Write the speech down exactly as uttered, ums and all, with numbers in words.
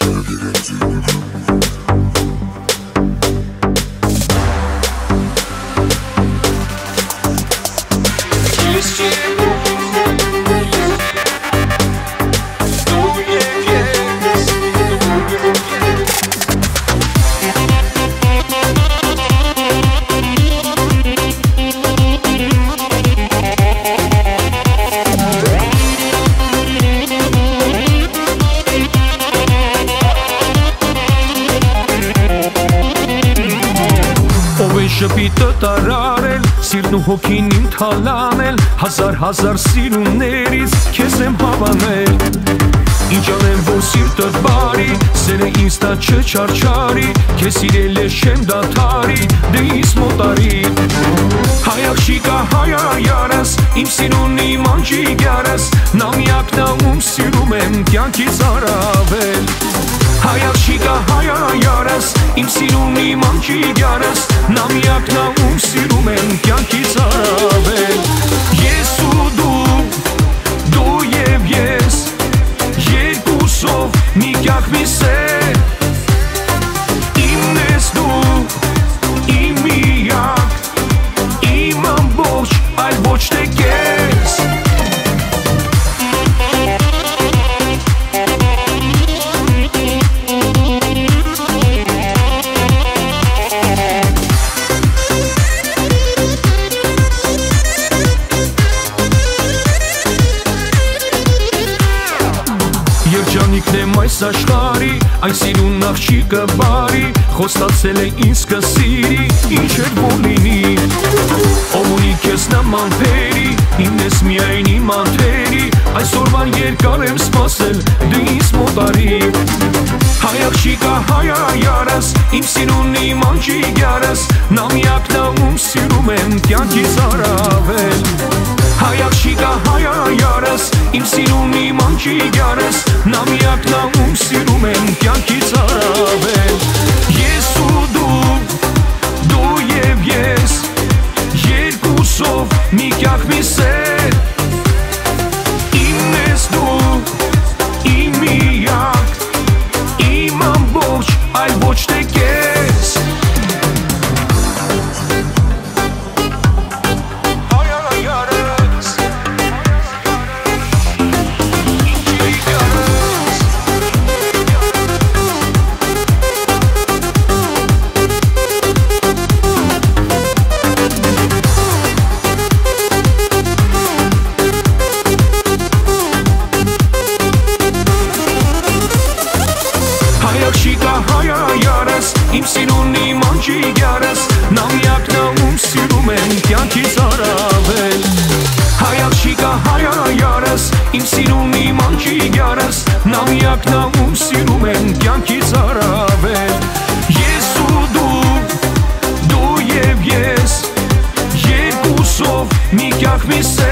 Շպիտը տարարել, սիրն ու հոգին իմ թալանել, հազար հազար սիրուններից քեզ եմ հավանել։ Ինչ անեմ, որ սիրտդ բարի, սերը ինձ տա չչարչարի, քեզ սիրել ես չեմ դադարի, դե ինձ մոտարի։ Հայ աղջիկա, հայ արարս, իմ սիրուն իմ անջիգարս, նա միակն ա ում սիրում եմ կյանքից առավել։ Հայ աղջիկա, հայ արարս, իմ սիրուն իմ անջիգարս, նա միակն ա ում սիրում եմ կյանքից առավել։ Ես ու դու, դու և ես, երկուսով մի կյանք մի սեր, իմն ես դու, իմ միակ, իմ ամբողջ, այլ ոչ թե կես։ Երջանիկն եմ այս աշխարի, այն սիրուն աղջիկը բարի, խոստացել է ինձ կսիրի, ինչ էր որ լինի։ Ով ունի քեզ նման թերի, իմն ես միայն իմ անթերի, այսօրվան երկար եմ սպասել, դու ինձ մոտարի։ Հայ աղջիկա, հայ արարս, իմ սիրուն իմ անջիգարս, նա միակն ա ում սիրում եմ կյանքից առավել։ Հայ աղջիկա, հայ արարս, իմ սիրուն իմ անջիգարս, նա միակն ա ում սիրում եմ կյանքից առավել։ Ես ու դու, դու և ես, երկուսով մի կյանք մի սեր, իմն ես դու, իմ միակ, իմ ամբողջ, այլ ոչ թե կես։ Աղջիկա, հայ արարս, իմ սիրուն իմ անջիգարս, նա միակն ա ում սիրում եմ կյանքից առավել։ Հայ աղջիկա, հայ արարս, իմ սիրուն իմ անջիգարս, նա միակն ա ում սիրում եմ կյանքից առավել։ Ես ու դու, դու և ես, երկուսով մի կյանք մի սեր,